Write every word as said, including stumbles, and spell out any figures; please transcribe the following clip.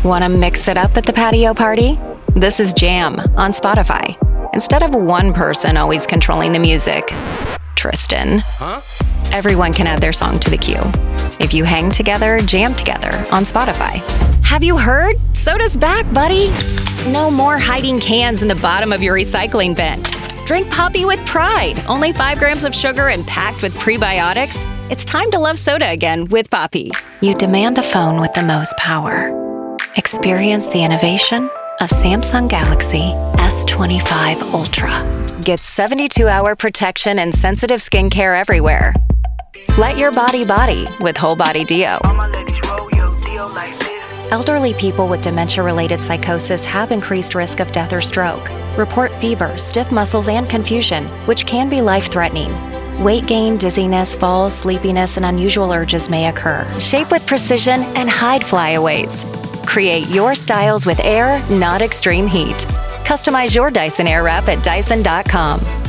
Want to mix it up at the patio party? This is Jam on Spotify. Instead of one person always controlling the music, Tristan. Huh? Everyone can add their song to the queue. If you hang together, jam together on Spotify. Have you heard? Soda's back, buddy. No more hiding cans in the bottom of your recycling bin. Drink Poppy with pride. Only five grams of sugar and packed with prebiotics. It's time to love soda again with Poppy. You demand a phone with the most power. Experience the innovation of Samsung Galaxy S twenty-five Ultra. Get seventy-two hour protection and sensitive skincare everywhere. Let your body body with Whole Body Deo. Elderly people with dementia-related psychosis have increased risk of death or stroke. Report fever, stiff muscles, and confusion, which can be life-threatening. Weight gain, dizziness, falls, sleepiness, and unusual urges may occur. Shape with precision and hide flyaways. Create your styles with air, not extreme heat. Customize your Dyson Airwrap at Dyson dot com.